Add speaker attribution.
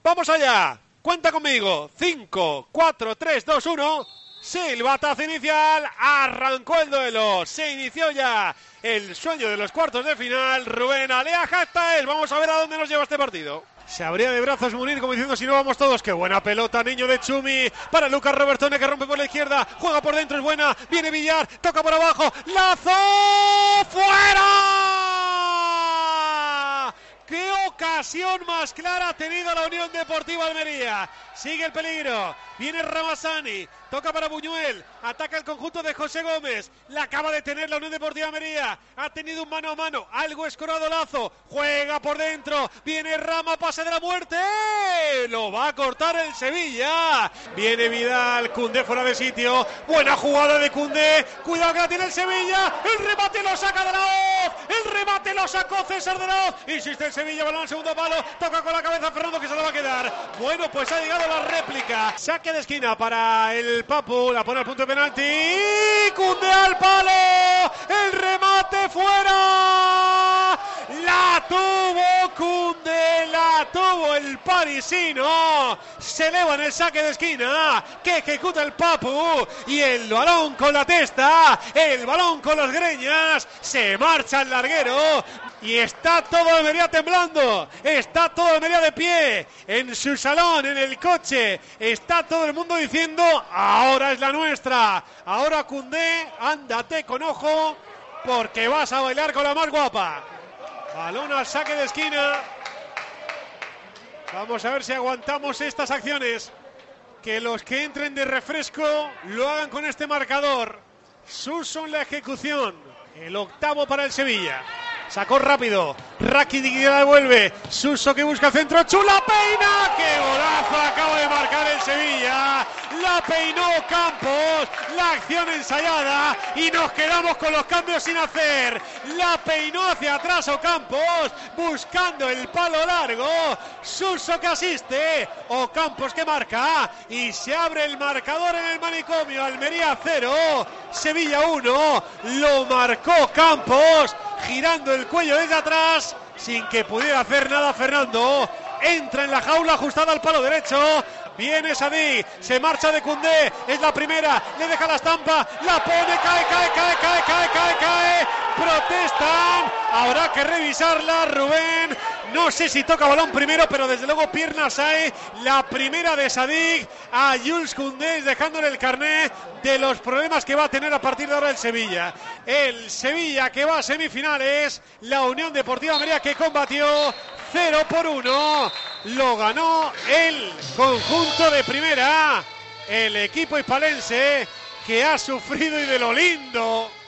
Speaker 1: Vamos allá. Cuenta conmigo. 5, 4, 3, 2, 1. Silbatazo inicial. Arrancó el duelo. Se inició ya el sueño de los cuartos de final. Rubén Alea Jastael. Vamos a ver a dónde nos lleva este partido. Se abría de brazos Munir como diciendo si no vamos todos. Qué buena pelota, niño de Chumi. Para Lucas Robertone que rompe por la izquierda. Juega por dentro, es buena. Viene Villar, toca por abajo. ¡Lazo! ¡Fuera! ¡Qué ocasión más clara ha tenido la Unión Deportiva Almería! Sigue el peligro. Viene Ramazani. Toca para Buñuel. Ataca el conjunto de José Gómez. La acaba de tener la Unión Deportiva Almería. Ha tenido un mano a mano. Algo escorado Lazo. Juega por dentro. Viene Rama. Pase de la muerte. Lo va a cortar el Sevilla. Viene Vidal. Koundé fuera de sitio. Buena jugada de Koundé. Cuidado que la tiene el Sevilla. El remate lo saca de la Hoz. El remate lo sacó César de la Hoz. Insiste el Sevilla. Balón al segundo palo. Toca con la cabeza Fernando que se lo va a quedar. Bueno, pues ha llegado la réplica. Saque de esquina para el Papu. La pone al punto de penalti. Koundé al palo. El remate fuera. La tuvo Koundé. La tuvo el parisino. Se eleva en el saque de esquina que ejecuta el Papu. Y el balón con la testa. El balón con las greñas. Se marcha el larguero. Y está todo Almería temblando, está todo Almería de pie, en su salón, en el coche, está todo el mundo diciendo, ahora es la nuestra, ahora Koundé, ándate con ojo, porque vas a bailar con la más guapa. Balón al saque de esquina, vamos a ver si aguantamos estas acciones, que los que entren de refresco lo hagan con este marcador. Suso en la ejecución, el octavo para el Sevilla. Sacó rápido, Rakitic la devuelve, Suso que busca el centro, Chula peina, qué golazo acaba de marcar el Sevilla, la peinó Campos, la acción ensayada y nos quedamos con los cambios sin hacer, la peinó hacia atrás Ocampos, buscando el palo largo, Suso que asiste, Ocampos que marca y se abre el marcador en el manicomio, Almería 0, Sevilla 1, lo marcó Campos, girando el cuello desde atrás, sin que pudiera hacer nada Fernando. Entra en la jaula ajustada al palo derecho. Viene Sadik, se marcha de Koundé, es la primera, le deja la estampa, la pone, cae. Protestan, habrá que revisarla, Rubén. No sé si toca balón primero, pero desde luego piernas hay. La primera de Sadik a Jules Koundé, dejándole el carné de los problemas que va a tener a partir de ahora el Sevilla. El Sevilla que va a semifinales, la Unión Deportiva Almería que combatió 0-1. Lo ganó el conjunto de primera, el equipo hispalense que ha sufrido y de lo lindo.